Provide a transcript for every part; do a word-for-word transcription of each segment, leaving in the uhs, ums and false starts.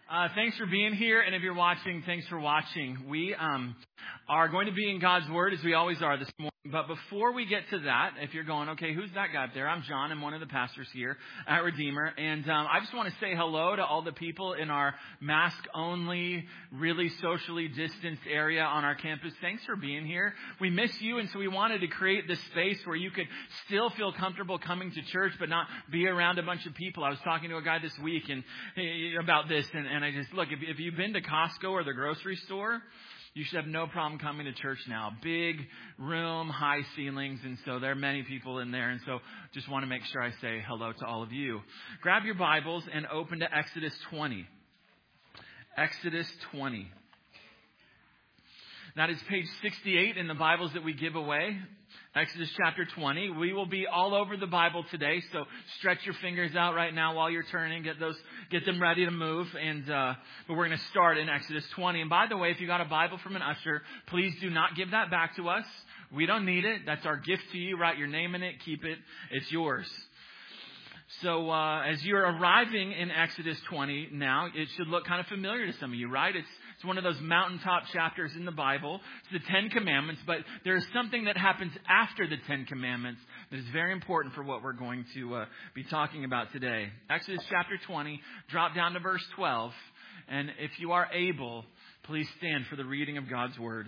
Uh, thanks for being here, and if you're watching, thanks for watching. We um, are going to be in God's Word, as we always are this morning. But before we get to that, if you're going, okay, who's that guy up there? I'm John. I'm one of the pastors here at Redeemer. And um, I just want to say hello to all the people in our mask-only, really socially distanced area on our campus. Thanks for being here. We miss you, and so we wanted to create this space where you could still feel comfortable coming to church, but not be around a bunch of people. I was talking to a guy this week and about this, and, and I just, look, if, if you've been to Costco or the grocery store, you should have no problem coming to church now. Big room, high ceilings, and so there are many people in there. And so just want to make sure I say hello to all of you. Grab your Bibles and open to Exodus twenty. Exodus twenty. That is page sixty-eight in the Bibles that we give away. Exodus chapter twenty. We will be all over the Bible today, so stretch your fingers out right now while you're turning. Get those, get them ready to move. And uh, but we're going to start in Exodus twenty. And by the way, if you got a Bible from an usher, please do not give that back to us. We don't need it. That's our gift to you. Write your name in it. Keep it. It's yours. So uh, as you're arriving in Exodus twenty now, it should look kind of familiar to some of you, right? It's It's one of those mountaintop chapters in the Bible. It's the Ten Commandments, but there is something that happens after the Ten Commandments that is very important for what we're going to uh, be talking about today. Exodus chapter twenty, drop down to verse twelve. And if you are able, please stand for the reading of God's Word.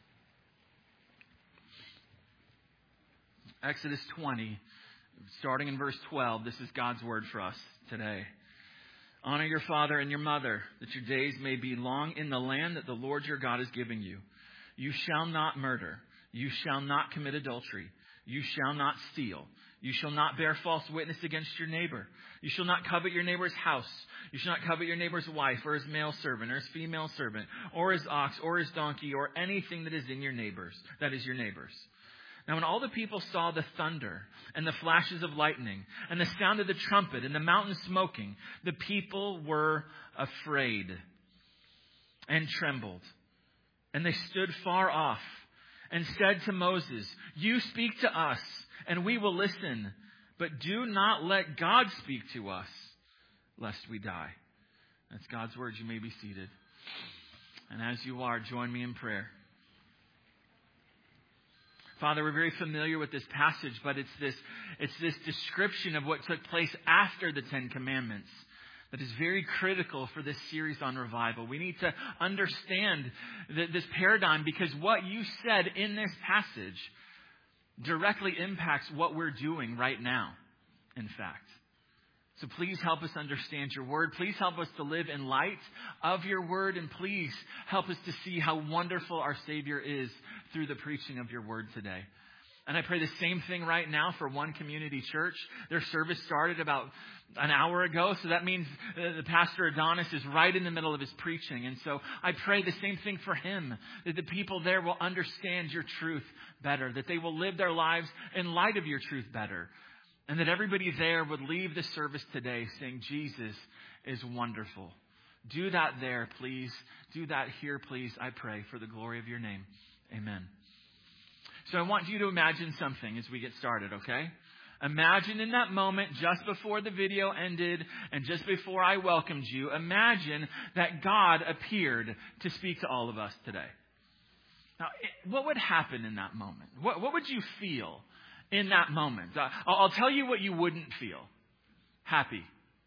Exodus twenty, starting in verse twelve. This is God's Word for us today. Honor your father and your mother, that your days may be long in the land that the Lord your God is giving you. You shall not murder. You shall not commit adultery. You shall not steal. You shall not bear false witness against your neighbor. You shall not covet your neighbor's house. You shall not covet your neighbor's wife, or his male servant, or his female servant, or his ox, or his donkey, or anything that is in your neighbor's, that is your neighbor's. Now, when all the people saw the thunder and the flashes of lightning and the sound of the trumpet and the mountain smoking, the people were afraid and trembled. And they stood far off and said to Moses, "You speak to us and we will listen, but do not let God speak to us, lest we die." That's God's word. You may be seated. And as you are, join me in prayer. Father, we're very familiar with this passage, but it's this, it's this description of what took place after the Ten Commandments that is very critical for this series on revival. We need to understand the, this paradigm, because what you said in this passage directly impacts what we're doing right now, in fact. So please help us understand your word. Please help us to live in light of your word. And please help us to see how wonderful our Savior is through the preaching of your word today. And I pray the same thing right now for One Community Church. Their service started about an hour ago. So that means the pastor Adonis is right in the middle of his preaching. And so I pray the same thing for him, that the people there will understand your truth better, that they will live their lives in light of your truth better. And that everybody there would leave the service today saying, Jesus is wonderful. Do that there, please. Do that here, please. I pray for the glory of your name. Amen. So I want you to imagine something as we get started, okay? Imagine in that moment, just before the video ended and just before I welcomed you, imagine that God appeared to speak to all of us today. Now, what would happen in that moment? What, what would you feel in that moment? Uh, I'll tell you what you wouldn't feel. Happy.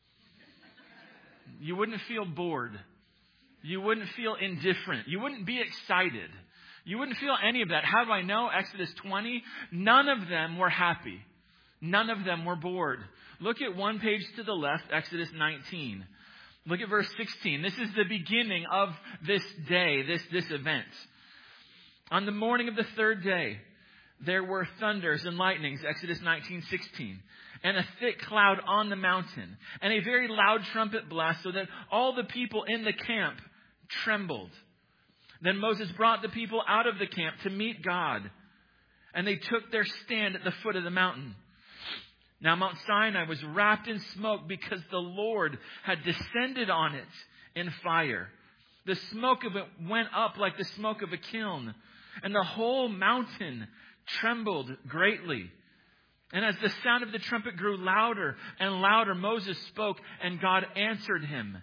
You wouldn't feel bored. You wouldn't feel indifferent. You wouldn't be excited. You wouldn't feel any of that. How do I know? Exodus twenty, none of them were happy. None of them were bored. Look at one page to the left, Exodus nineteen. Look at verse sixteen. This is the beginning of this day, this, this event. On the morning of the third day, there were thunders and lightnings, Exodus nineteen sixteen, and a thick cloud on the mountain, and a very loud trumpet blast, so that all the people in the camp trembled. Then Moses brought the people out of the camp to meet God, and they took their stand at the foot of the mountain. Now Mount Sinai was wrapped in smoke because the Lord had descended on it in fire. The smoke of it went up like the smoke of a kiln, and the whole mountain trembled greatly. And as the sound of the trumpet grew louder and louder, Moses spoke, and God answered him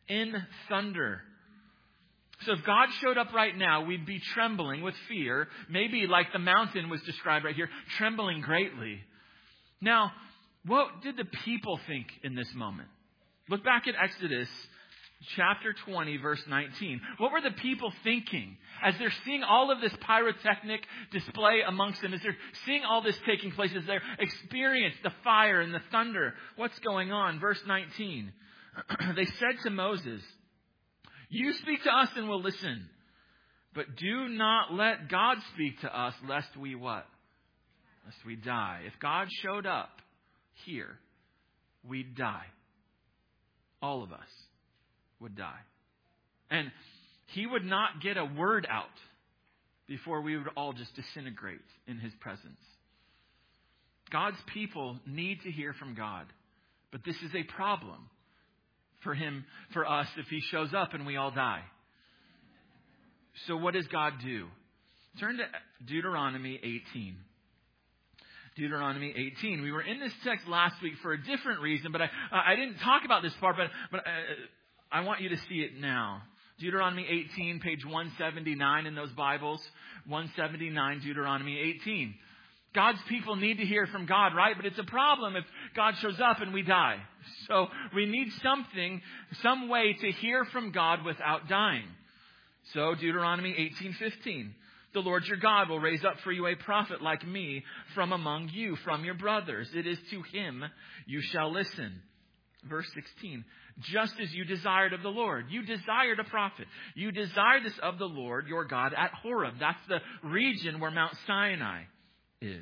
in thunder. So if God showed up right now, we'd be trembling with fear, maybe like the mountain was described right here, trembling greatly. Now, what did the people think in this moment? Look back at Exodus chapter twenty, verse nineteen. What were the people thinking as they're seeing all of this pyrotechnic display amongst them, as they're seeing all this taking place, as they're experiencing the fire and the thunder? What's going on? Verse nineteen. They said to Moses, "You speak to us and we'll listen, but do not let God speak to us, lest we what? Lest we die." If God showed up here, we'd die. All of us would die. And he would not get a word out before we would all just disintegrate in his presence. God's people need to hear from God. But this is a problem for him, for us, if he shows up and we all die. So what does God do? Turn to Deuteronomy eighteen. Deuteronomy eighteen. We were in this text last week for a different reason, but I I didn't talk about this part, but but I, I want you to see it now. Deuteronomy eighteen, page one seventy-nine in those Bibles. one seventy-nine, Deuteronomy eighteen. God's people need to hear from God, right? But it's a problem if God shows up and we die. So we need something, some way to hear from God without dying. So Deuteronomy eighteen fifteen. The Lord your God will raise up for you a prophet like me from among you, from your brothers. It is to him you shall listen. Verse sixteen. Just as you desired of the Lord. You desired a prophet. You desired this of the Lord your God at Horeb. That's the region where Mount Sinai is.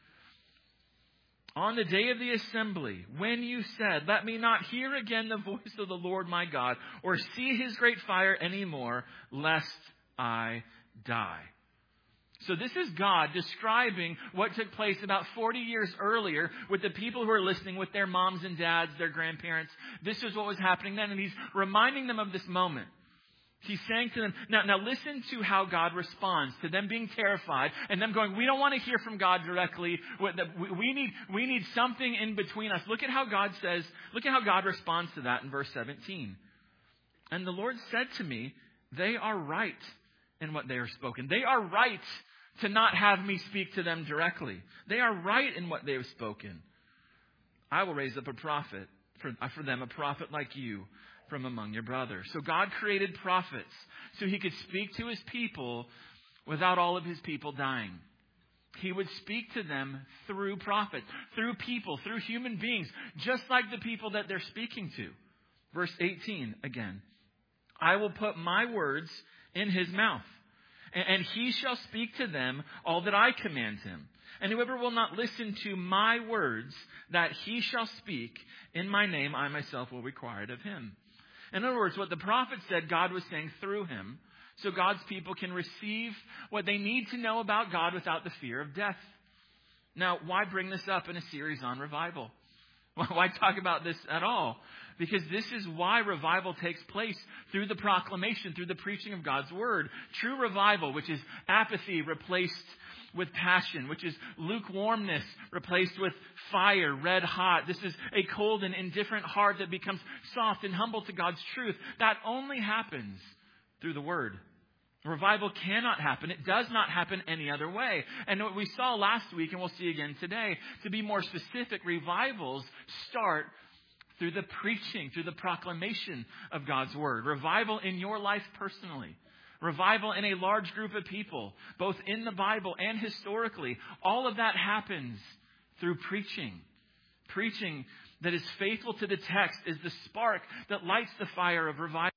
On the day of the assembly, when you said, "Let me not hear again the voice of the Lord my God, or see his great fire anymore, lest I die." So this is God describing what took place about forty years earlier with the people who are listening, with their moms and dads, their grandparents. This is what was happening then, and he's reminding them of this moment. He's saying to them, now, now listen to how God responds to them being terrified and them going, "We don't want to hear from God directly. We need, we need something in between us." Look at how God says, look at how God responds to that in verse seventeen. "And the Lord said to me, they are right in what they are spoken." They are right to not have me speak to them directly. They are right in what they have spoken. "I will raise up a prophet for, for them, a prophet like you from among your brothers." So God created prophets so he could speak to his people without all of his people dying. He would speak to them through prophets, through people, through human beings, just like the people that they're speaking to. Verse eighteen again. "I will put my words in his mouth, and he shall speak to them all that I command him. And whoever will not listen to my words that he shall speak in my name, I myself will require it of him." In other words, what the prophet said, God was saying through him, so God's people can receive what they need to know about God without the fear of death. Now, why bring this up in a series on revival? Why talk about this at all? Because this is why revival takes place, through the proclamation, through the preaching of God's word. True revival, which is apathy replaced with passion, which is lukewarmness replaced with fire, red hot. This is a cold and indifferent heart that becomes soft and humble to God's truth. That only happens through the word. Revival cannot happen. It does not happen any other way. And what we saw last week, and we'll see again today, to be more specific, revivals start through the preaching, through the proclamation of God's word. Revival in your life personally. Revival in a large group of people, both in the Bible and historically. All of that happens through preaching. Preaching that is faithful to the text is the spark that lights the fire of revival.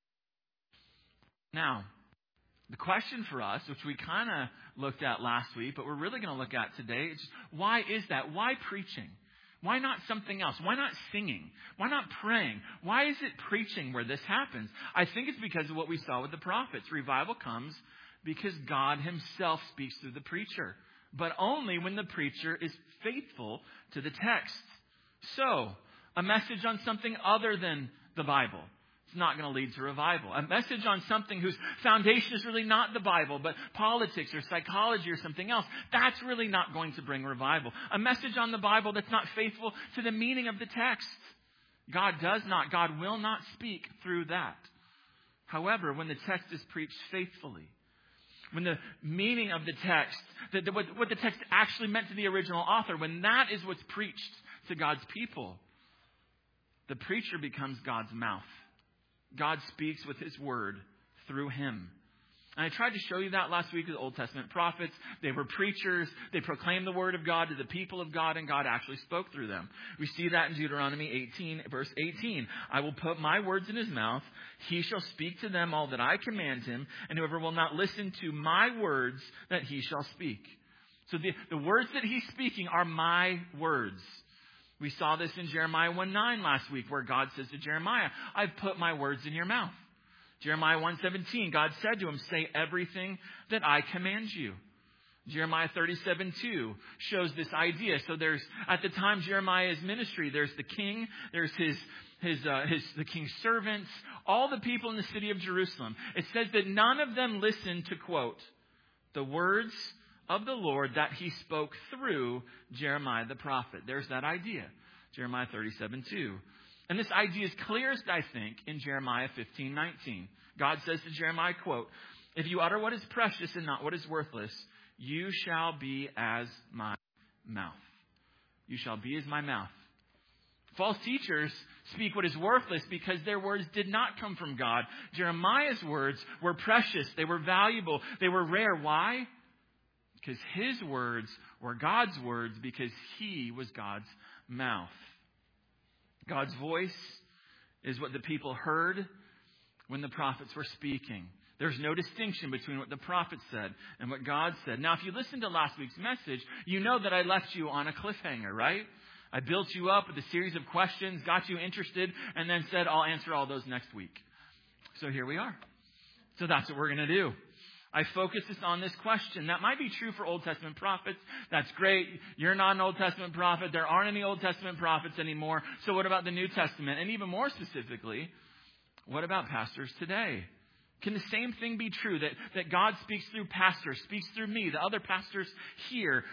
Now, the question for us, which we kind of looked at last week, but we're really going to look at today, is why is that? Why preaching? Why not something else? Why not singing? Why not praying? Why is it preaching where this happens? I think it's because of what we saw with the prophets. Revival comes because God himself speaks through the preacher, but only when the preacher is faithful to the text. So, a message on something other than the Bible, it's not going to lead to revival. A message on something whose foundation is really not the Bible, but politics or psychology or something else, that's really not going to bring revival. A message on the Bible that's not faithful to the meaning of the text, God does not, God will not speak through that. However, when the text is preached faithfully, when the meaning of the text, the, the, what, what the text actually meant to the original author, when that is what's preached to God's people, the preacher becomes God's mouth. God speaks with his word through him. And I tried to show you that last week with the Old Testament prophets. They were preachers. They proclaimed the word of God to the people of God, and God actually spoke through them. We see that in Deuteronomy eighteen, verse eighteen. I will put my words in his mouth. He shall speak to them all that I command him, and whoever will not listen to my words, that he shall speak. So the, the words that he's speaking are my words. We saw this in Jeremiah one nine last week, where God says to Jeremiah, I've put my words in your mouth. Jeremiah one seventeen, God said to him, say everything that I command you. Jeremiah thirty-seven two shows this idea. So there's, at the time Jeremiah's ministry, there's the king, there's his, his, uh, his, the king's servants, all the people in the city of Jerusalem. It says that none of them listened to, quote, the words of the Lord that he spoke through Jeremiah the prophet. There's that idea. Jeremiah thirty-seven two. And this idea is clearest, I think, in Jeremiah fifteen nineteen. God says to Jeremiah, quote, if you utter what is precious and not what is worthless, you shall be as my mouth. You shall be as my mouth. False teachers speak what is worthless because their words did not come from God. Jeremiah's words were precious. They were valuable. They were rare. Why? Because his words were God's words, because he was God's mouth. God's voice is what the people heard when the prophets were speaking. There's no distinction between what the prophet said and what God said. Now, if you listened to last week's message, you know that I left you on a cliffhanger, right? I built you up with a series of questions, got you interested, and then said, I'll answer all those next week. So here we are. So that's what we're going to do. I focus this on this question. That might be true for Old Testament prophets. That's great. You're not an Old Testament prophet. There aren't any Old Testament prophets anymore. So what about the New Testament? And even more specifically, what about pastors today? Can the same thing be true? That, that God speaks through pastors, speaks through me, the other pastors here.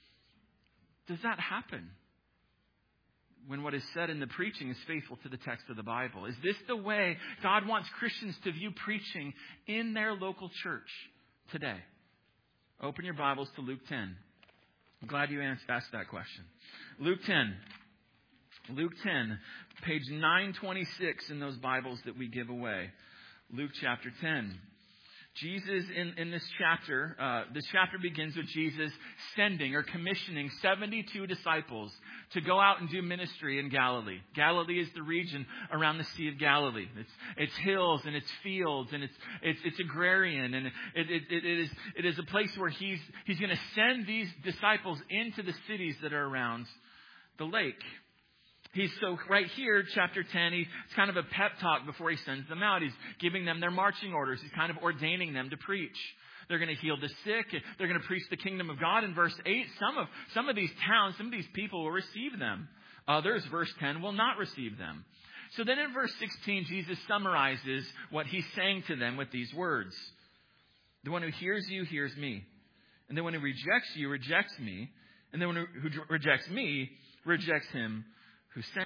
Does that happen when what is said in the preaching is faithful to the text of the Bible? Is this the way God wants Christians to view preaching in their local church today? Open your Bibles to Luke ten. I'm glad you asked that question. Luke ten. Luke ten, page nine twenty-six in those Bibles that we give away. Luke chapter ten. Jesus, in, in this chapter, uh, this chapter begins with Jesus sending or commissioning seventy-two disciples to go out and do ministry in Galilee. Galilee is the region around the Sea of Galilee. It's, it's hills and it's fields and it's, it's, it's agrarian, and it, it, it, it is, it is a place where he's, he's going to send these disciples into the cities that are around the lake. He's so right here, chapter ten, he's, it's kind of a pep talk before he sends them out. He's giving them their marching orders. He's kind of ordaining them to preach. They're going to heal the sick. They're going to preach the kingdom of God. In verse eight, some of, some of these towns, some of these people will receive them. Others, verse ten, will not receive them. So then in verse sixteen, Jesus summarizes what he's saying to them with these words. The one who hears you hears me. And the one who rejects you rejects me. And the one who rejects me rejects him who sent.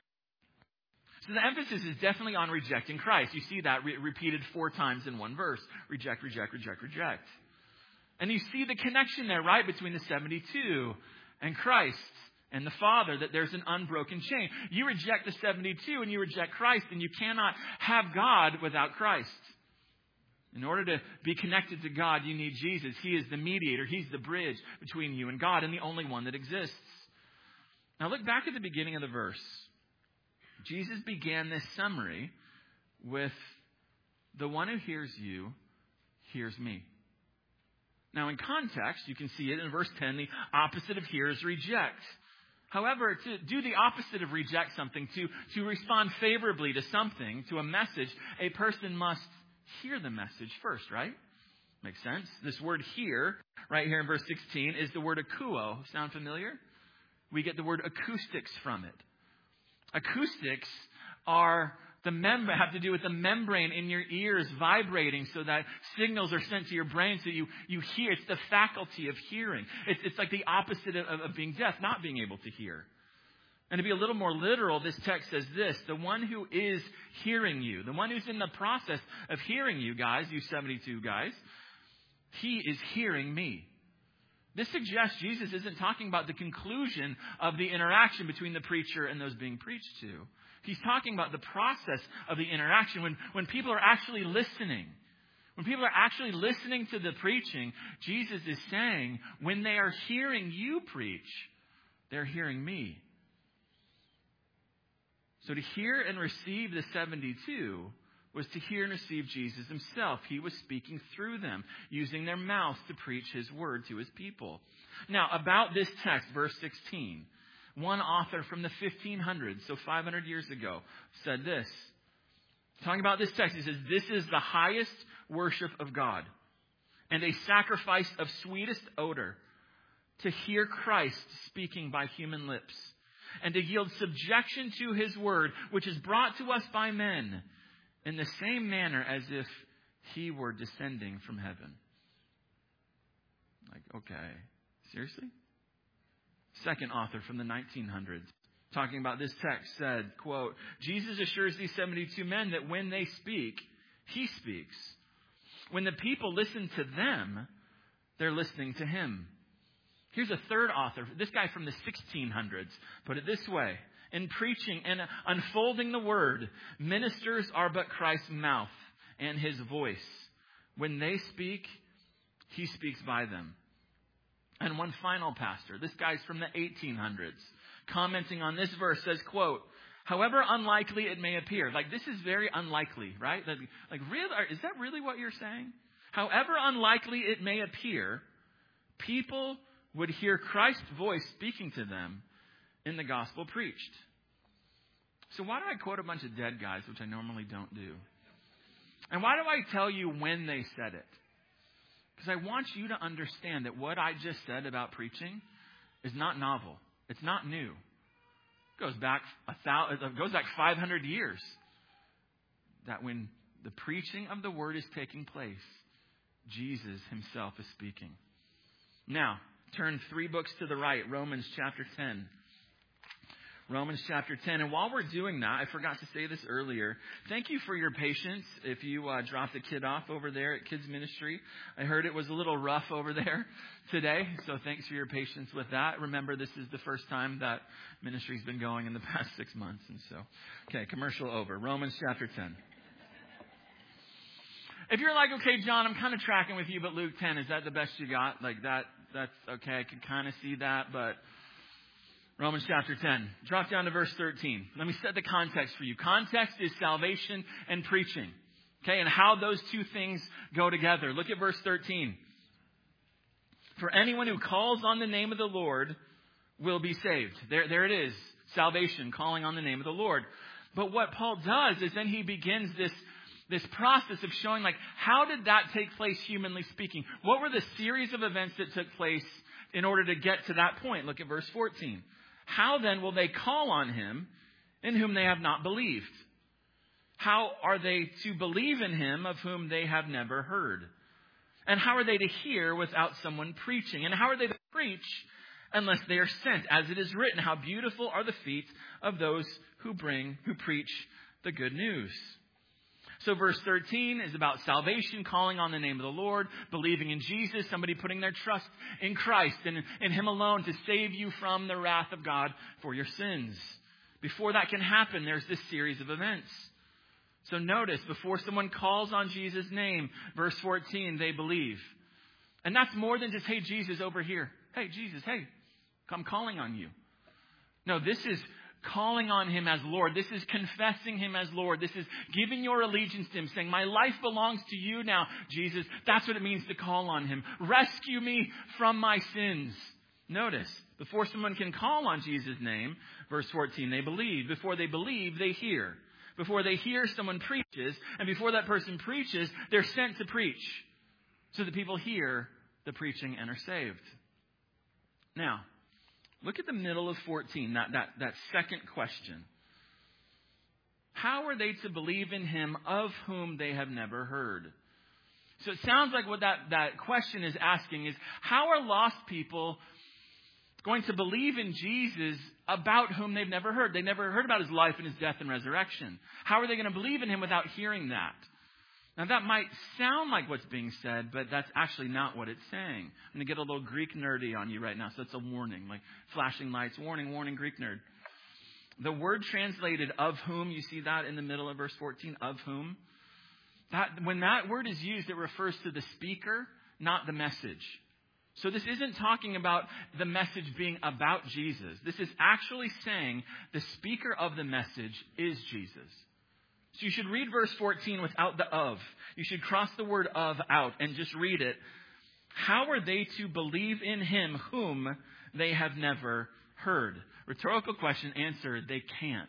So the emphasis is definitely on rejecting Christ. You see that re- repeated four times in one verse. Reject, reject, reject, reject. And you see the connection there, right, between the seventy-two and Christ and the Father, that there's an unbroken chain. You reject the seventy-two and you reject Christ, and you cannot have God without Christ. In order to be connected to God, you need Jesus. He is the mediator. He's the bridge between you and God, and the only one that exists. Now look back at the beginning of the verse. Jesus began this summary with, the one who hears you hears me. Now in context, you can see it in verse ten, the opposite of hear is reject. However, to do the opposite of reject something, to, to respond favorably to something, to a message, a person must hear the message first, right? Makes sense? This word hear, right here in verse sixteen, is the word akuo. Sound familiar? We get the word acoustics from it. Acoustics are the mem- have to do with the membrane in your ears vibrating so that signals are sent to your brain so you, you hear. It's the faculty of hearing. It's, it's like the opposite of, of being deaf, not being able to hear. And to be a little more literal, this text says this: the one who is hearing you, the one who's in the process of hearing you guys, you seventy-two guys, he is hearing me. This suggests Jesus isn't talking about the conclusion of the interaction between the preacher and those being preached to. He's talking about the process of the interaction when, when people are actually listening. When people are actually listening to the preaching, Jesus is saying, when they are hearing you preach, they're hearing me. So to hear and receive the seventy-two was to hear and receive Jesus himself. He was speaking through them, using their mouths to preach his word to his people. Now, about this text, verse sixteen, one author from the fifteen hundreds, so five hundred years ago, said this. Talking about this text, he says, "This is the highest worship of God and a sacrifice of sweetest odor, to hear Christ speaking by human lips, and to yield subjection to his word, which is brought to us by men, in the same manner as if he were descending from heaven." Like, okay, seriously? Second author from the nineteen hundreds, talking about this text, said, quote, "Jesus assures these seventy-two men that when they speak, he speaks. When the people listen to them, they're listening to him." Here's a third author, this guy from the sixteen hundreds, put it this way: "In preaching and unfolding the word, ministers are but Christ's mouth and his voice. When they speak, he speaks by them." And one final pastor, this guy's from the eighteen hundreds, commenting on this verse, says, quote, "However unlikely it may appear," like this is very unlikely, right? Like, like really, is that really what you're saying? "However unlikely it may appear, people would hear Christ's voice speaking to them in the gospel preached." So why do I quote a bunch of dead guys, which I normally don't do? And why do I tell you when they said it? Because I want you to understand that what I just said about preaching is not novel. It's not new. It goes back a thousand, it goes back five hundred years. That when the preaching of the word is taking place, Jesus himself is speaking. Now, turn three books to the right, Romans chapter ten. Romans chapter ten. And while we're doing that, I forgot to say this earlier. Thank you for your patience if you uh, dropped the kid off over there at Kids Ministry. I heard it was a little rough over there today, so thanks for your patience with that. Remember, this is the first time that ministry's been going in the past six months. And so, okay, commercial over. Romans chapter ten. If you're like, okay, John, I'm kind of tracking with you, but Luke ten, is that the best you got? Like that, that's okay. I can kind of see that, but Romans chapter ten. Drop down to verse thirteen. Let me set the context for you. Context is salvation and preaching. Okay, and how those two things go together. Look at verse thirteen. "For anyone who calls on the name of the Lord will be saved." There, there it is. Salvation, calling on the name of the Lord. But what Paul does is then he begins this This process of showing, like, how did that take place, humanly speaking? What were the series of events that took place in order to get to that point? Look at verse fourteen. "How then will they call on him in whom they have not believed? How are they to believe in him of whom they have never heard? And how are they to hear without someone preaching? And how are they to preach unless they are sent? As it is written, how beautiful are the feet of those who bring, who preach the good news." So verse thirteen is about salvation, calling on the name of the Lord, believing in Jesus, somebody putting their trust in Christ and in him alone to save you from the wrath of God for your sins. Before that can happen, there's this series of events. So notice, before someone calls on Jesus' name, verse fourteen, they believe. And that's more than just, hey, Jesus, over here. Hey, Jesus, hey, I'm calling on you. No, this is calling on him as Lord. This is confessing him as Lord. This is giving your allegiance to him, saying, my life belongs to you now, Jesus. That's what it means to call on him. Rescue me from my sins. Notice, before someone can call on Jesus' name, verse fourteen, they believe. Before they believe, they hear. Before they hear, someone preaches. And before that person preaches, they're sent to preach. So that people hear the preaching and are saved. Now, look at the middle of fourteen, that, that, that second question. How are they to believe in him of whom they have never heard? So it sounds like what that, that question is asking is, how are lost people going to believe in Jesus about whom they've never heard. They never heard about his life and his death and resurrection. How are they going to believe in him without hearing that? Now, that might sound like what's being said, but that's actually not what it's saying. I'm going to get a little Greek nerdy on you right now, so it's a warning, like flashing lights. Warning, warning, Greek nerd. The word translated of whom, you see that in the middle of verse fourteen, of whom. That, when that word is used, it refers to the speaker, not the message. So this isn't talking about the message being about Jesus. This is actually saying the speaker of the message is Jesus. So you should read verse fourteen without the of. You should cross the word of out and just read it. How are they to believe in him whom they have never heard? Rhetorical question, answer, they can't.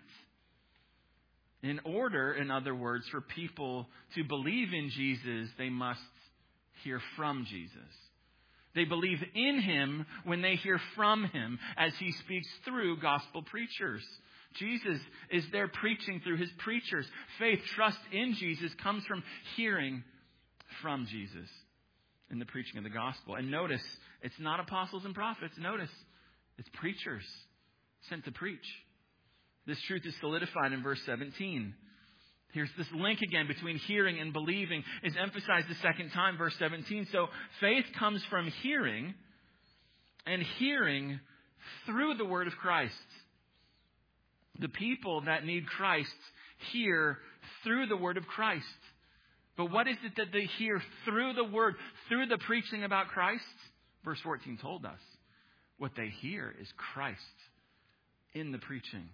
In order, in other words, for people to believe in Jesus, they must hear from Jesus. They believe in him when they hear from him as he speaks through gospel preachers. Jesus is there preaching through his preachers. Faith, trust in Jesus comes from hearing from Jesus in the preaching of the gospel. And notice, it's not apostles and prophets. Notice, it's preachers sent to preach. This truth is solidified in verse seventeen. Here's this link again between hearing and believing is emphasized the second time, verse seventeen. So faith comes from hearing, and hearing through the word of Christ. The people that need Christ hear through the word of Christ. But what is it that they hear through the word, through the preaching about Christ? Verse fourteen told us what they hear is Christ in the preaching.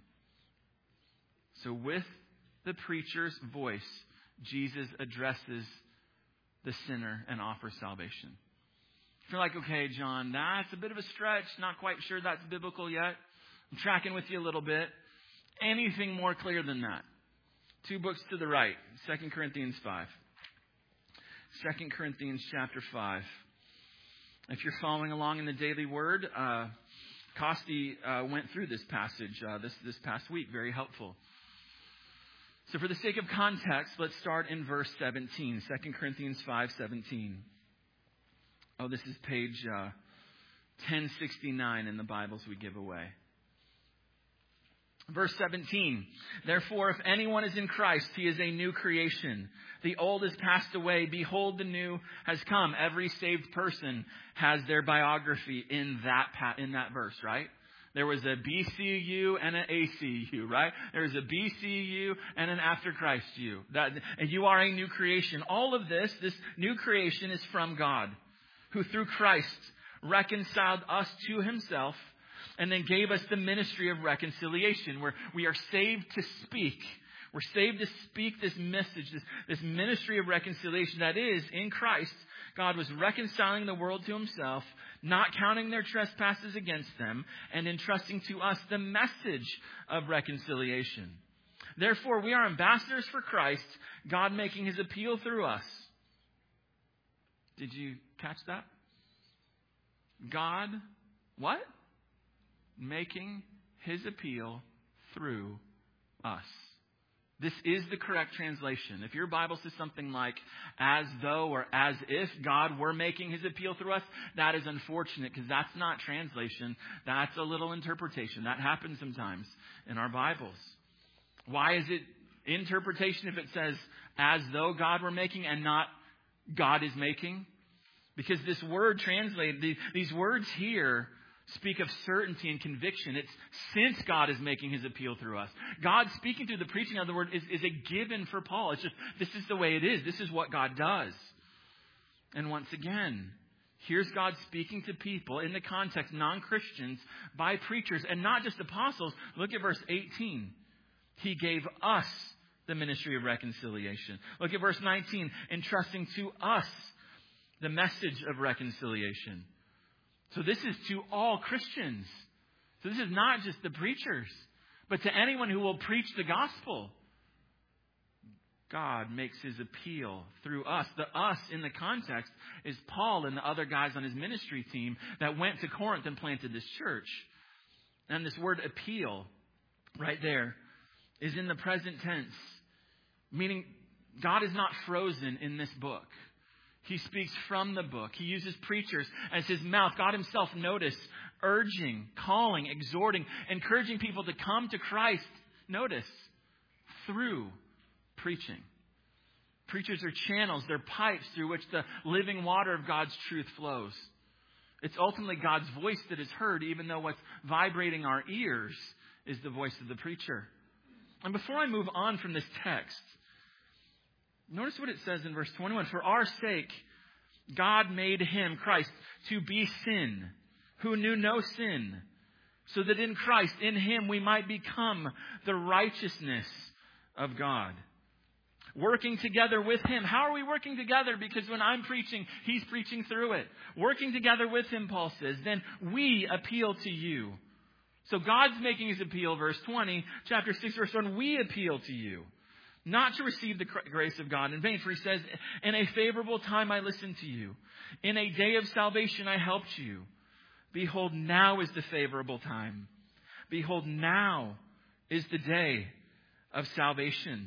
So with the preacher's voice, Jesus addresses the sinner and offers salvation. If you're like, okay, John, that's a bit of a stretch. Not quite sure that's biblical yet. I'm tracking with you a little bit. Anything more clear than that? Two books to the right. Second Corinthians five. Second Corinthians chapter five. If you're following along in the Daily Word, uh, Costi uh, went through this passage uh, this, this past week. Very helpful. So for the sake of context, let's start in verse seventeen. Second Corinthians five seventeen. Oh, this is page uh, ten sixty-nine in the Bibles we give away. Verse seventeen, therefore, if anyone is in Christ, he is a new creation. The old has passed away. Behold, the new has come. Every saved person has their biography in that in that verse, right? There was a B C U and an A C U, right? There was a B C U and an after Christ U. That, and you are a new creation. All of this, this new creation is from God, who through Christ reconciled us to himself and then gave us the ministry of reconciliation, where we are saved to speak. We're saved to speak this message, this, this ministry of reconciliation. That is, in Christ, God was reconciling the world to himself, not counting their trespasses against them, and entrusting to us the message of reconciliation. Therefore, we are ambassadors for Christ, God making his appeal through us. Did you catch that? God, what? Making his appeal through us. This is the correct translation. If your Bible says something like as though or as if God were making his appeal through us, that is unfortunate, because that's not translation. That's a little interpretation. That happens sometimes in our Bibles. Why is it interpretation if it says as though God were making and not God is making? Because this word translated, these words here speak of certainty and conviction. It's since God is making his appeal through us. God speaking through the preaching of the word is, is a given for Paul. It's just, this is the way it is. This is what God does. And once again, here's God speaking to people in the context, non-Christians, by preachers and not just apostles. Look at verse eighteen. He gave us the ministry of reconciliation. Look at verse nineteen. Entrusting to us the message of reconciliation. So this is to all Christians. So this is not just the preachers, but to anyone who will preach the gospel. God makes his appeal through us. The us in the context is Paul and the other guys on his ministry team that went to Corinth and planted this church. And this word appeal right there is in the present tense, meaning God is not frozen in this book. He speaks from the book. He uses preachers as his mouth. God himself, notice, urging, calling, exhorting, encouraging people to come to Christ. Notice, through preaching. Preachers are channels, they're pipes through which the living water of God's truth flows. It's ultimately God's voice that is heard, even though what's vibrating our ears is the voice of the preacher. And before I move on from this text, notice what it says in verse twenty-one. For our sake, God made him, Christ, to be sin, who knew no sin, so that in Christ, in him, we might become the righteousness of God. Working together with him. How are we working together? Because when I'm preaching, he's preaching through it. Working together with him, Paul says, then we appeal to you. So God's making his appeal, verse twenty, chapter six, verse one, we appeal to you. Not to receive the grace of God in vain. For he says, in a favorable time I listened to you. In a day of salvation I helped you. Behold, now is the favorable time. Behold, now is the day of salvation.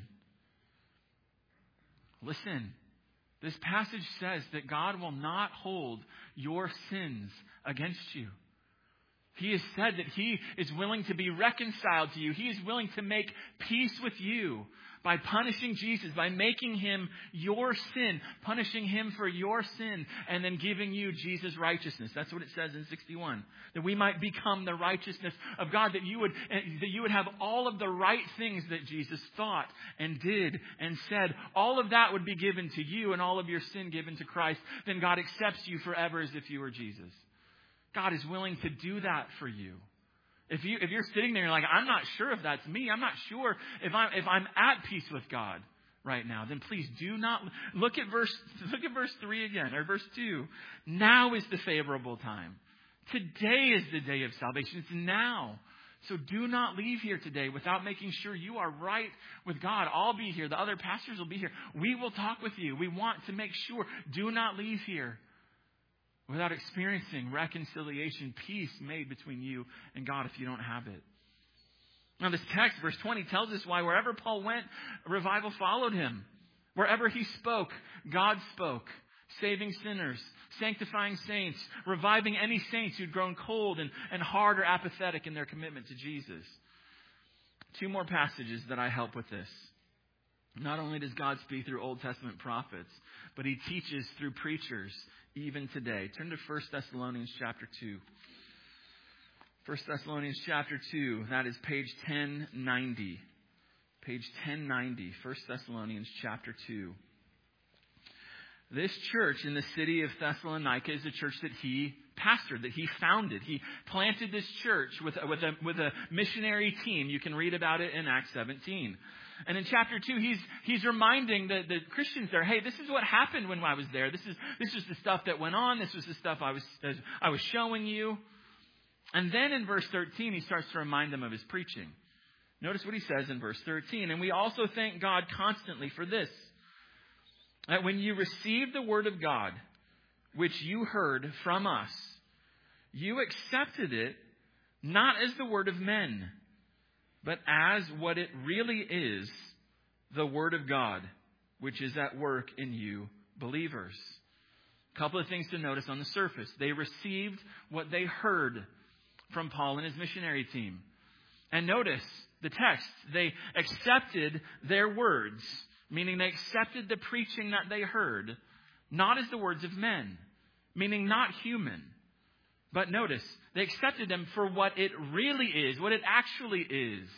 Listen, this passage says that God will not hold your sins against you. He has said that he is willing to be reconciled to you. He is willing to make peace with you by punishing Jesus, by making him your sin, punishing him for your sin, and then giving you Jesus' righteousness. That's what it says in sixty-one. That we might become the righteousness of God, that you would that you would have all of the right things that Jesus thought and did and said. All of that would be given to you, and all of your sin given to Christ. Then God accepts you forever as if you were Jesus. God is willing to do that for you. If you if you're sitting there and you're like, I'm not sure if that's me, I'm not sure if I'm if I'm at peace with God right now, then please do not look at verse look at verse three again, or verse two. Now is the favorable time. Today is the day of salvation. It's now. So do not leave here today without making sure you are right with God. I'll be here. The other pastors will be here. We will talk with you. We want to make sure. Do not leave here without experiencing reconciliation, peace made between you and God if you don't have it. Now this text, verse twenty, tells us why wherever Paul went, revival followed him. Wherever he spoke, God spoke, saving sinners, sanctifying saints, reviving any saints who'd grown cold and, and hard or apathetic in their commitment to Jesus. Two more passages that I help with this. Not only does God speak through Old Testament prophets, but he teaches through preachers even today. Turn to First Thessalonians chapter two. First Thessalonians chapter two. That is page ten ninety. Page ten ninety. First Thessalonians chapter two. This church in the city of Thessalonica is a church that he pastored, that he founded. He planted this church with, with, a, with a missionary team. You can read about it in Acts seventeen. And in chapter two, he's he's reminding the, the Christians there, hey, this is what happened when I was there. This is this is the stuff that went on. This was the stuff I was I was showing you. And then in verse thirteen, he starts to remind them of his preaching. Notice what he says in verse thirteen. And we also thank God constantly for this, that when you received the word of God, which you heard from us, you accepted it not as the word of men, but as what it really is, the word of God, which is at work in you believers. A couple of things to notice on the surface. They received what they heard from Paul and his missionary team. And notice the text. They accepted their words, meaning they accepted the preaching that they heard, not as the words of men, meaning not human. But notice, they accepted them for what it really is, what it actually is,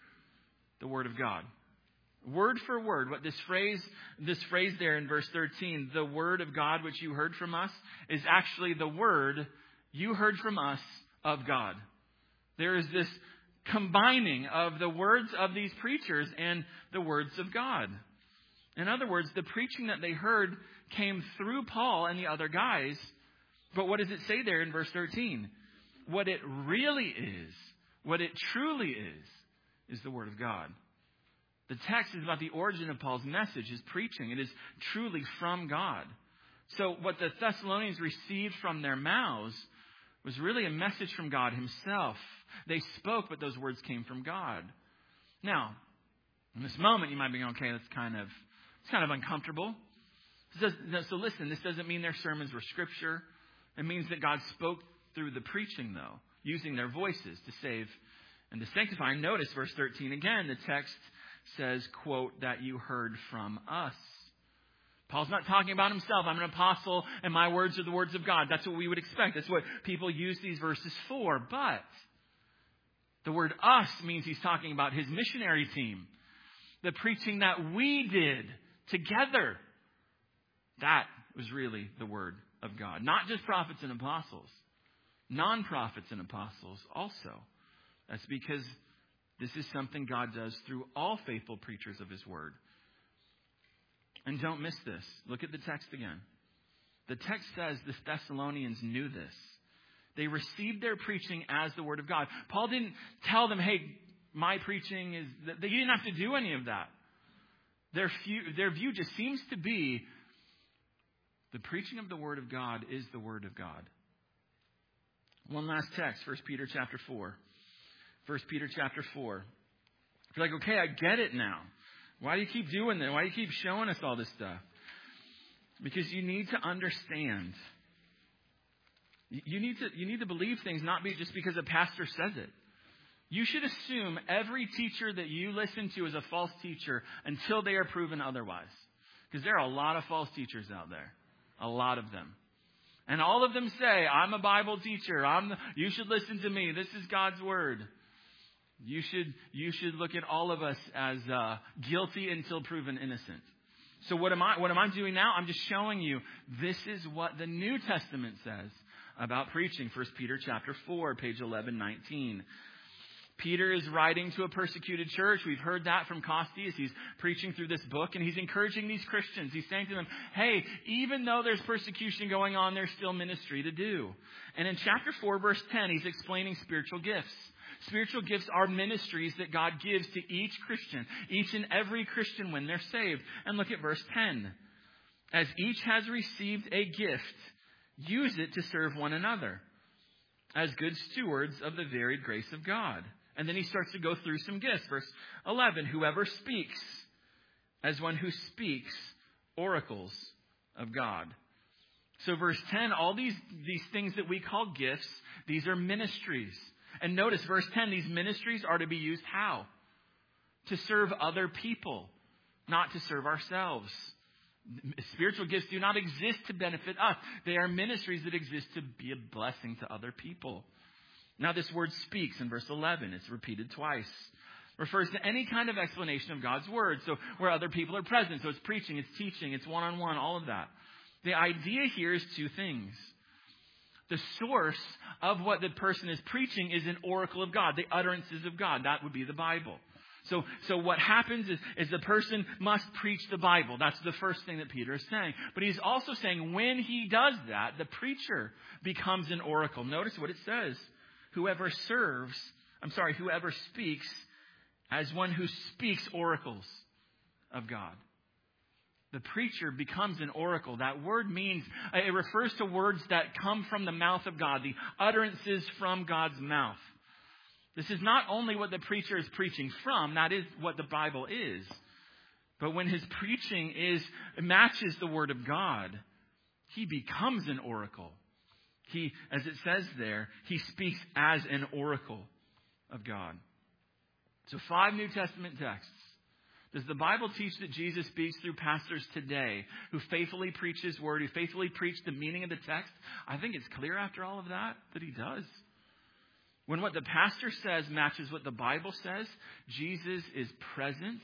the Word of God. Word for word, what this phrase, this phrase there in verse thirteen, the Word of God which you heard from us, is actually the word you heard from us of God. There is this combining of the words of these preachers and the words of God. In other words, the preaching that they heard came through Paul and the other guys. But what does it say there in verse thirteen? What it really is, what it truly is, is the Word of God. The text is about the origin of Paul's message, his preaching. It is truly from God. So what the Thessalonians received from their mouths was really a message from God himself. They spoke, but those words came from God. Now, in this moment, you might be going, okay, that's kind of, it's kind of uncomfortable. So listen, this doesn't mean their sermons were scripture. It means that God spoke through the preaching, though. using their voices to save and to sanctify. Notice verse thirteen again, the text says, quote, that you heard from us. Paul's not talking about himself. I'm an apostle and my words are the words of God. That's what we would expect. That's what people use these verses for. But the word us means he's talking about his missionary team. The preaching that we did together. That was really the word of God. Not just prophets and apostles. Non-prophets and apostles also. That's because this is something God does through all faithful preachers of his word. And don't miss this. Look at the text again. The text says the Thessalonians knew this. They received their preaching as the word of God. Paul didn't tell them, hey, my preaching is... They didn't have to do any of that. Their, few, their view just seems to be the preaching of the word of God is the word of God. One last text, First Peter chapter four. First Peter chapter four. You're like, okay, I get it now. Why do you keep doing that? Why do you keep showing us all this stuff? Because you need to understand. You need to you need to believe things not be just because a pastor says it. You should assume every teacher that you listen to is a false teacher until they are proven otherwise. Because there are a lot of false teachers out there. A lot of them. And all of them say, I'm a Bible teacher. I'm the, you should listen to me. This is God's word. You should you should look at all of us as uh, guilty until proven innocent. So what am I what am I doing now? I'm just showing you this is what the New Testament says about preaching. First Peter chapter four, page eleven nineteen. Peter is writing to a persecuted church. We've heard that from Costi as he's preaching through this book, and he's encouraging these Christians. He's saying to them, hey, even though there's persecution going on, there's still ministry to do. And in chapter four, verse ten, he's explaining spiritual gifts. Spiritual gifts are ministries that God gives to each Christian, each and every Christian when they're saved. And look at verse ten. As each has received a gift, use it to serve one another as good stewards of the varied grace of God. And then he starts to go through some gifts. Verse eleven, whoever speaks as one who speaks oracles of God. So verse ten, all these, these things that we call gifts, these are ministries. And notice verse ten, these ministries are to be used how? To serve other people, not to serve ourselves. Spiritual gifts do not exist to benefit us. They are ministries that exist to be a blessing to other people. Now this word speaks in verse eleven. It's repeated twice. Refers to any kind of explanation of God's word. So where other people are present. So it's preaching, it's teaching, it's one-on-one, all of that. The idea here is two things. The source of what the person is preaching is an oracle of God, the utterances of God. That would be the Bible. So, so what happens is, is the person must preach the Bible. That's the first thing that Peter is saying. But he's also saying when he does that, the preacher becomes an oracle. Notice what it says. Whoever serves, I'm sorry, whoever speaks as one who speaks oracles of God. The preacher becomes an oracle. That word means, it refers to words that come from the mouth of God, the utterances from God's mouth. This is not only what the preacher is preaching from, that is what the Bible is. But when his preaching is matches the word of God, he becomes an oracle. He, as it says there, he speaks as an oracle of God. So five New Testament texts. Does the Bible teach that Jesus speaks through pastors today who faithfully preach his word, who faithfully preach the meaning of the text? I think it's clear after all of that that he does. When what the pastor says matches what the Bible says, Jesus is present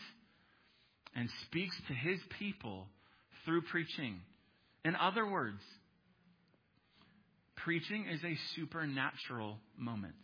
and speaks to his people through preaching. In other words, preaching is a supernatural moment.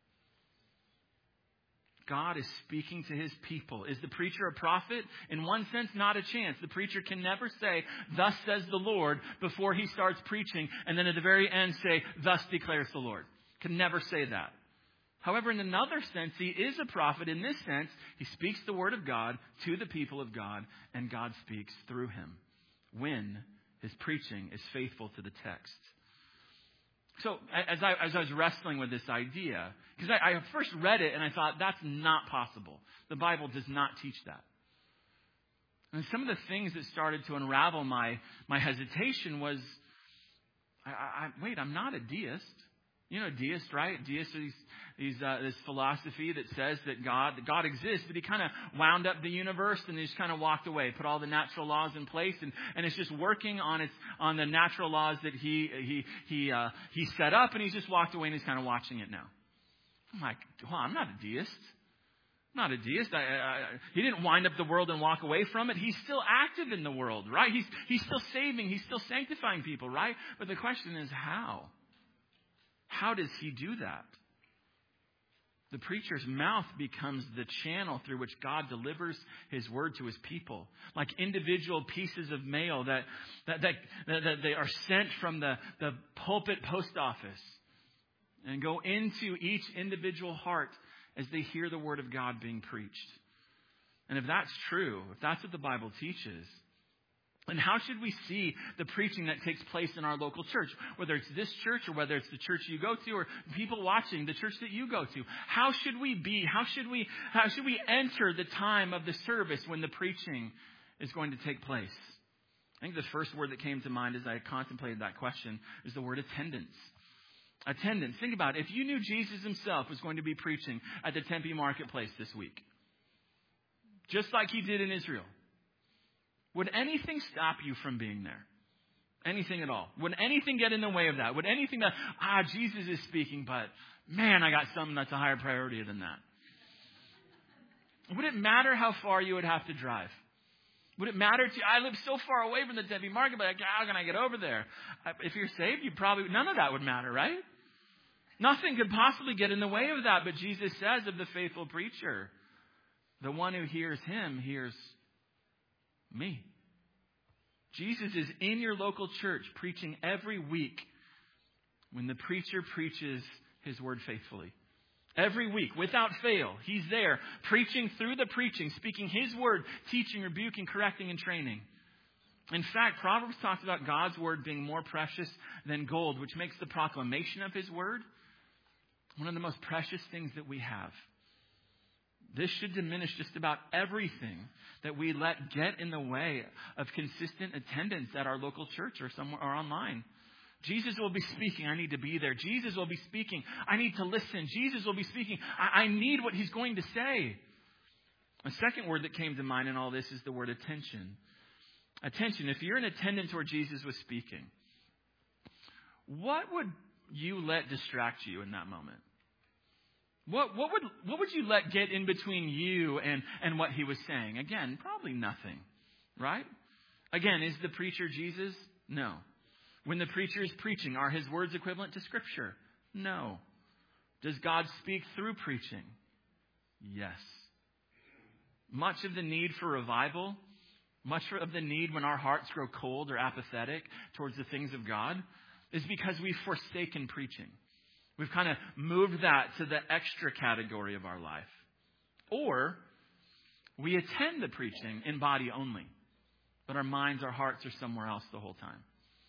God is speaking to his people. Is the preacher a prophet? In one sense, not a chance. The preacher can never say, thus says the Lord, before he starts preaching, and then at the very end say, thus declares the Lord. Can never say that. However, in another sense, he is a prophet. In this sense, he speaks the word of God to the people of God, and God speaks through him when his preaching is faithful to the text. So as I, as I was wrestling with this idea, because I, I first read it and I thought, that's not possible. The Bible does not teach that. And some of the things that started to unravel my, my hesitation was, I, I, wait, I'm not a deist. You know, deists, right? Deists are these, these, uh, this philosophy that says that God, that God exists, but he kind of wound up the universe and he just kind of walked away, put all the natural laws in place, and, and it's just working on its, on the natural laws that he, he, he, uh, he set up, and he's just walked away and he's kind of watching it now. I'm like, well, I'm not a deist. I'm not a deist. I, I, he didn't wind up the world and walk away from it. He's still active in the world, right? He's, he's still saving. He's still sanctifying people, right? But the question is how? How does he do that? The preacher's mouth becomes the channel through which God delivers his word to his people. Like individual pieces of mail that, that, that, that they are sent from the, the pulpit post office and go into each individual heart as they hear the word of God being preached. And if that's true, if that's what the Bible teaches, and how should we see the preaching that takes place in our local church? Whether it's this church or whether it's the church you go to or people watching the church that you go to. How should we be? How should we, how should we enter the time of the service when the preaching is going to take place? I think the first word that came to mind as I contemplated that question is the word attendance. Attendance. Think about it. If you knew Jesus himself was going to be preaching at the Tempe Marketplace this week, just like he did in Israel, would anything stop you from being there? Anything at all? Would anything get in the way of that? Would anything that, ah, Jesus is speaking, but man, I got something that's a higher priority than that? Would it matter how far you would have to drive? Would it matter to you? I live so far away from the Tempe Market, but how can I get over there? If you're saved, you probably, none of that would matter, right? Nothing could possibly get in the way of that. But Jesus says of the faithful preacher, the one who hears him hears me. Jesus is in your local church preaching every week when the preacher preaches his word faithfully. Every week, without fail, he's there preaching through the preaching, speaking his word, teaching, rebuking, correcting, and training. In fact, Proverbs talks about God's word being more precious than gold, which makes the proclamation of his word one of the most precious things that we have. This should diminish just about everything that we let get in the way of consistent attendance at our local church or somewhere or online. Jesus will be speaking. I need to be there. Jesus will be speaking. I need to listen. Jesus will be speaking. I, I need what he's going to say. A second word that came to mind in all this is the word attention. Attention. If you're in attendance where Jesus was speaking, what would you let distract you in that moment? What, what would what would you let get in between you and, and what he was saying? Again, probably nothing, right? Again, is the preacher Jesus? No. When the preacher is preaching, are his words equivalent to Scripture? No. Does God speak through preaching? Yes. Much of the need for revival, much of the need when our hearts grow cold or apathetic towards the things of God, is because we've forsaken preaching. We've kind of moved that to the extra category of our life. Or we attend the preaching in body only, but our minds, our hearts are somewhere else the whole time.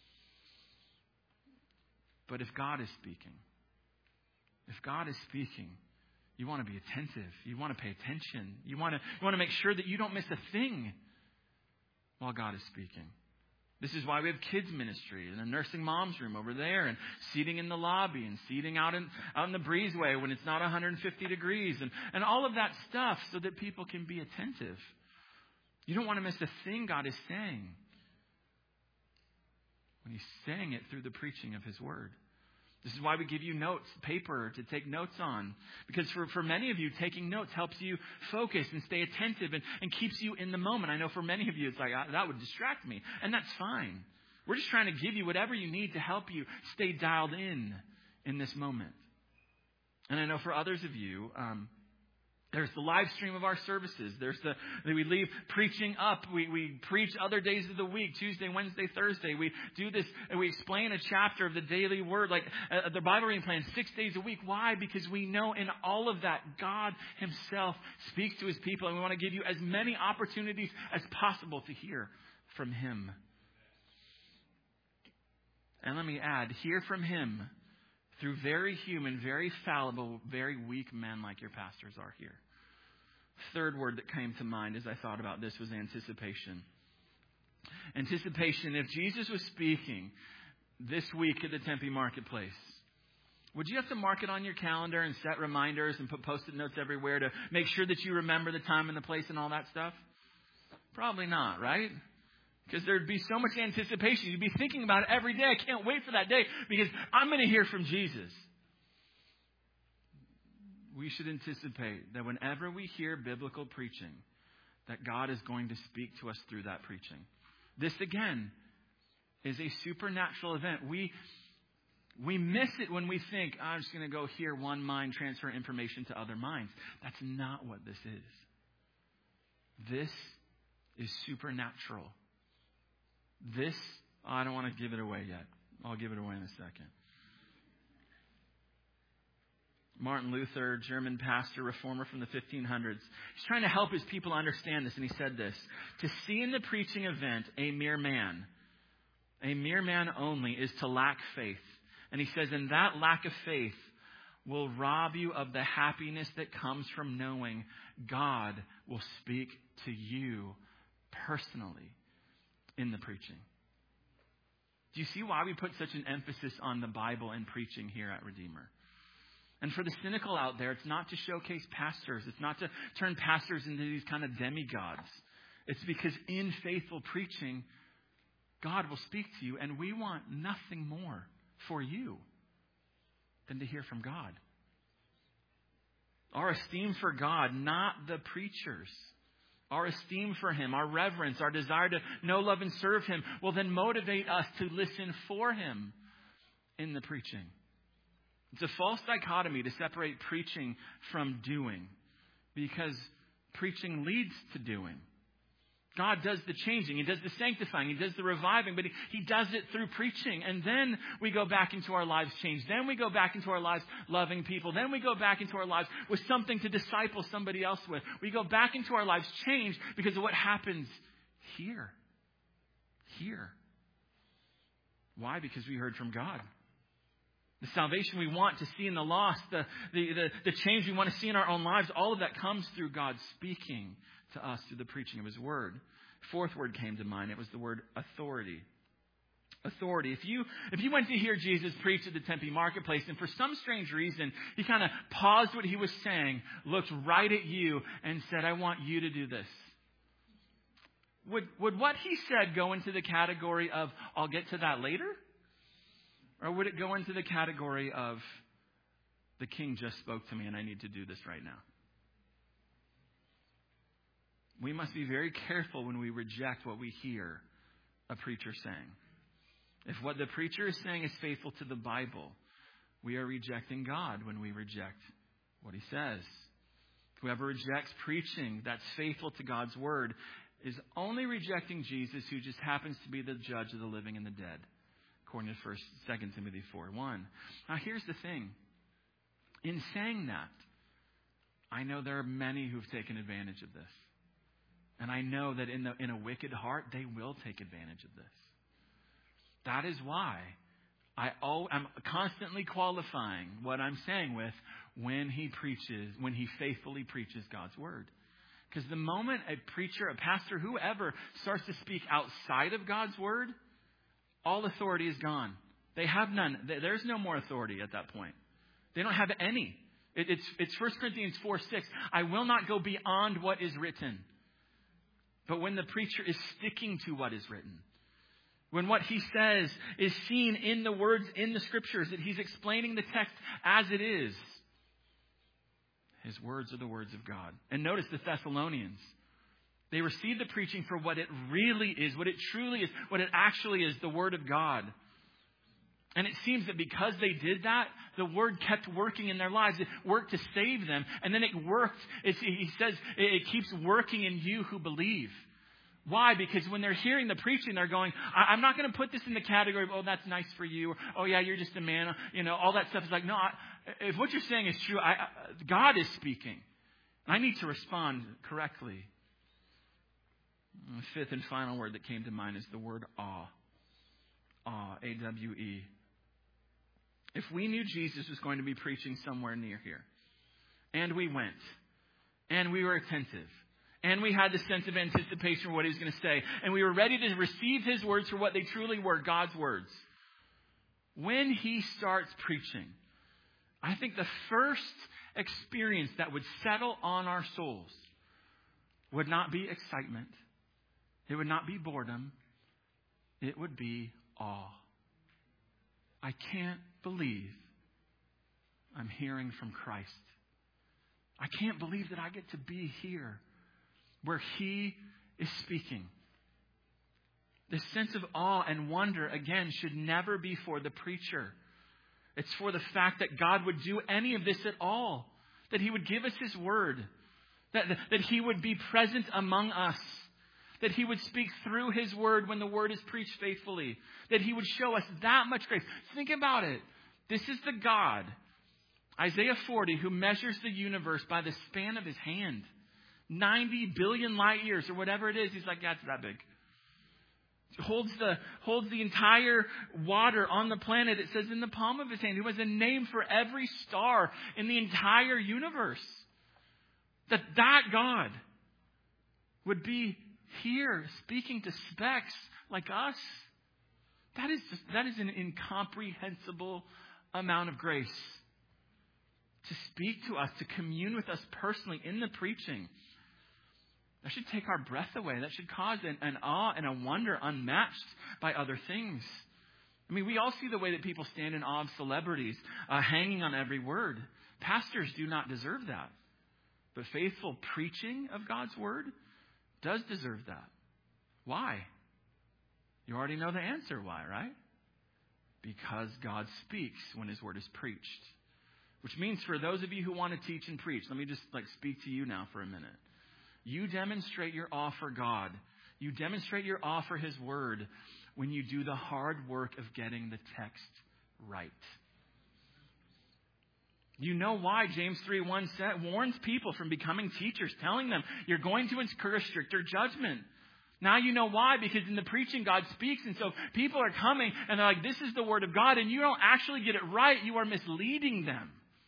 But if God is speaking, if God is speaking, you want to be attentive. You want to pay attention. You want to, you want to make sure that you don't miss a thing while God is speaking. This is why we have kids ministry and a nursing mom's room over there and seating in the lobby and seating out in, out in the breezeway when it's not one hundred fifty degrees and, and all of that stuff so that people can be attentive. You don't want to miss a thing God is saying when he's saying it through the preaching of his word. This is why we give you notes, paper to take notes on. Because for, for many of you, taking notes helps you focus and stay attentive and, and keeps you in the moment. I know for many of you, it's like, that would distract me. And that's fine. We're just trying to give you whatever you need to help you stay dialed in in this moment. And I know for others of you, um, there's the live stream of our services. There's the, we leave preaching up. We, we preach other days of the week, Tuesday, Wednesday, Thursday. We do this and we explain a chapter of the daily word, like uh, the Bible reading plan, six days a week. Why? Because we know in all of that, God himself speaks to his people. And we want to give you as many opportunities as possible to hear from him. And let me add, hear from him through very human, very fallible, very weak men like your pastors are here. Third word that came to mind as I thought about this was anticipation. Anticipation. If Jesus was speaking this week at the Tempe Marketplace, Would you have to mark it on your calendar and set reminders and put post-it notes everywhere to make sure that you remember the time and the place and all that stuff? Probably not, right? Because there'd be so much anticipation. You'd be thinking about it every day. I can't wait for that day because I'm going to hear from Jesus. We should anticipate that whenever we hear biblical preaching, that God is going to speak to us through that preaching. This, again, is a supernatural event. We we miss it when we think, oh, I'm just going to go hear one mind transfer information to other minds. That's not what this is. This is supernatural. This, oh, I don't want to give it away yet. I'll give it away in a second. Martin Luther, German pastor, reformer from the fifteen hundreds. He's trying to help his people understand this, and he said this: to see in the preaching event a mere man, a mere man only, is to lack faith. And he says, and that lack of faith will rob you of the happiness that comes from knowing God will speak to you personally in the preaching. Do you see why we put such an emphasis on the Bible and preaching here at Redeemer? And for the cynical out there, it's not to showcase pastors. It's not to turn pastors into these kind of demigods. It's because in faithful preaching, God will speak to you, and we want nothing more for you than to hear from God. Our esteem for God, not the preachers. Our esteem for Him, our reverence, our desire to know, love, and serve Him will then motivate us to listen for Him in the preaching. It's a false dichotomy to separate preaching from doing, because preaching leads to doing. God does the changing. He does the sanctifying. He does the reviving. But he, he does it through preaching. And then we go back into our lives changed. Then we go back into our lives loving people. Then we go back into our lives with something to disciple somebody else with. We go back into our lives changed because of what happens here. Here. Why? Because we heard from God. The salvation we want to see in the lost, the, the, the, the change we want to see in our own lives, all of that comes through God speaking to us through the preaching of His Word. Fourth word came to mind. It was the word authority. Authority. If you if you went to hear Jesus preach at the Tempe Marketplace, and for some strange reason, He kind of paused what He was saying, looked right at you, and said, I want you to do this. Would, would what He said go into the category of, I'll get to that later? Or would it go into the category of, the King just spoke to me and I need to do this right now? We must be very careful when we reject what we hear a preacher saying. If what the preacher is saying is faithful to the Bible, we are rejecting God when we reject what He says. Whoever rejects preaching that's faithful to God's Word is only rejecting Jesus, who just happens to be the judge of the living and the dead, according to First, Second Timothy four one. Now here's the thing. In saying that, I know there are many who've taken advantage of this. And I know that in the in a wicked heart, they will take advantage of this. That is why I oh, I'm constantly qualifying what I'm saying with when he preaches, when he faithfully preaches God's Word. Because the moment a preacher, a pastor, whoever starts to speak outside of God's Word, all authority is gone. They have none. There's no more authority at that point. They don't have any. It, it's it's First Corinthians four six. I will not go beyond what is written. But when the preacher is sticking to what is written, when what he says is seen in the words in the Scriptures, that he's explaining the text as it is, his words are the words of God. And notice the Thessalonians. They received the preaching for what it really is, what it truly is, what it actually is, the Word of God. And it seems that because they did that, the Word kept working in their lives. It worked to save them. And then it worked. It's, he says it keeps working in you who believe. Why? Because when they're hearing the preaching, they're going, I'm not going to put this in the category of, oh, that's nice for you. Or, oh, yeah, you're just a man. You know, all that stuff is like, no, I, if what you're saying is true, I, I, God is speaking. I need to respond correctly. The fifth and final word that came to mind is the word awe. Awe, A W E. If we knew Jesus was going to be preaching somewhere near here, and we went, and we were attentive, and we had the sense of anticipation for what he was going to say, and we were ready to receive his words for what they truly were, God's words, when he starts preaching, I think the first experience that would settle on our souls would not be excitement. It would not be boredom. It would be awe. I can't believe I'm hearing from Christ. I can't believe that I get to be here where He is speaking. This sense of awe and wonder, again, should never be for the preacher. It's for the fact that God would do any of this at all. That He would give us His word. That, that He would be present among us. That He would speak through His word when the word is preached faithfully. That He would show us that much grace. Think about it. This is the God, Isaiah forty, who measures the universe by the span of His hand. ninety billion light years or whatever it is. He's like, yeah, it's that big. Holds the holds the entire water on the planet, it says, in the palm of His hand. Who has a name for every star in the entire universe. That that God would be here speaking to specks like us. That is just, that is an incomprehensible amount of grace. To speak to us, to commune with us personally in the preaching. That should take our breath away. That should cause an, an awe and a wonder unmatched by other things. I mean, we all see the way that people stand in awe of celebrities, uh, hanging on every word. Pastors do not deserve that. But faithful preaching of God's word does deserve that. Why? You already know the answer why, right? Because God speaks when His word is preached. Which means for those of you who want to teach and preach, let me just like speak to you now for a minute. You demonstrate your awe for God. You demonstrate your awe for His word when you do the hard work of getting the text right. You know why James three one warns people from becoming teachers, telling them you're going to incur a stricter judgment. Now you know why, because in the preaching God speaks, and so people are coming and they're like, this is the word of God, and you don't actually get it right. You are misleading them.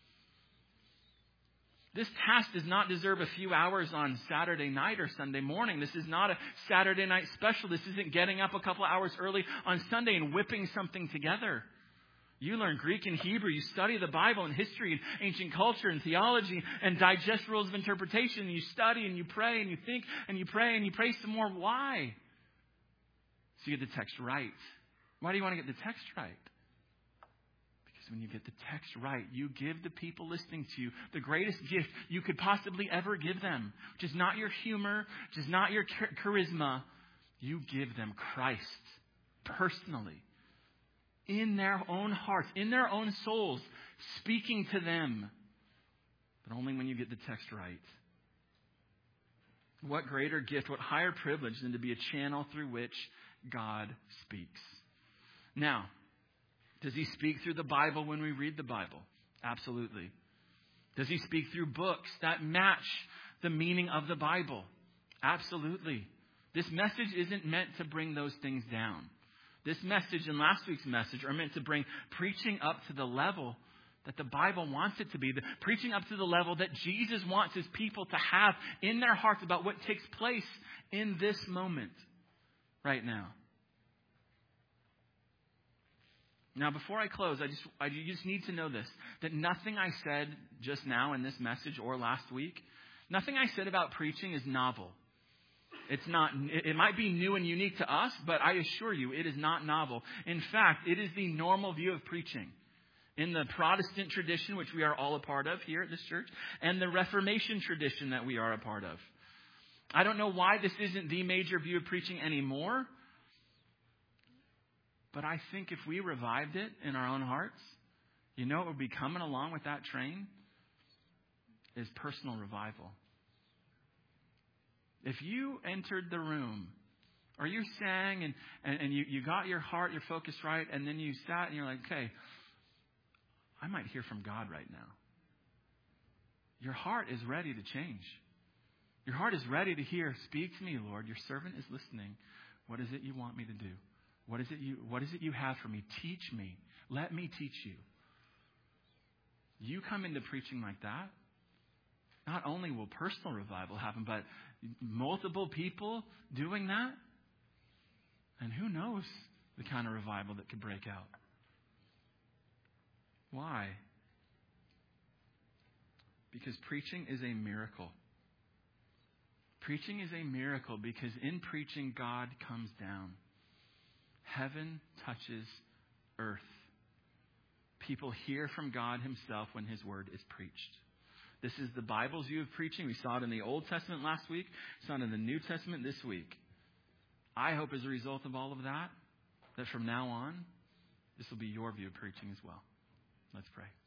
This task does not deserve a few hours on Saturday night or Sunday morning. This is not a Saturday night special. This isn't getting up a couple hours early on Sunday and whipping something together. You learn Greek and Hebrew. You study the Bible and history and ancient culture and theology and digest rules of interpretation. You study and you pray and you think and you pray and you pray some more. Why? So you get the text right. Why do you want to get the text right? When you get the text right, you give the people listening to you the greatest gift you could possibly ever give them, which is not your humor, which is not your charisma. You give them Christ personally, in their own hearts, in their own souls, speaking to them. But only when you get the text right. What greater gift, what higher privilege than to be a channel through which God speaks. Now, does He speak through the Bible when we read the Bible? Absolutely. Does He speak through books that match the meaning of the Bible? Absolutely. This message isn't meant to bring those things down. This message and last week's message are meant to bring preaching up to the level that the Bible wants it to be. The preaching up to the level that Jesus wants His people to have in their hearts about what takes place in this moment right now. Now, before I close, I just I you just need to know this, that nothing I said just now in this message or last week, nothing I said about preaching is novel. It's not. It might be new and unique to us, but I assure you, it is not novel. In fact, it is the normal view of preaching in the Protestant tradition, which we are all a part of here at this church, and the Reformation tradition that we are a part of. I don't know why this isn't the major view of preaching anymore. But I think if we revived it in our own hearts, you know what would be coming along with that train? Is personal revival. If you entered the room, or you sang and, and, and you, you got your heart, your focus right, and then you sat and you're like, okay, I might hear from God right now. Your heart is ready to change. Your heart is ready to hear, speak to me, Lord. Your servant is listening. What is it you want me to do? What is it you what is it you have for me? Teach me. Let me teach you. You come into preaching like that, not only will personal revival happen, but multiple people doing that. And who knows the kind of revival that could break out. Why? Because preaching is a miracle. Preaching is a miracle because in preaching, God comes down. Heaven touches earth. People hear from God himself when his word is preached. This is the Bible's view of preaching. We saw it in the Old Testament last week. We saw it in the New Testament this week. I hope as a result of all of that, that from now on, this will be your view of preaching as well. Let's pray.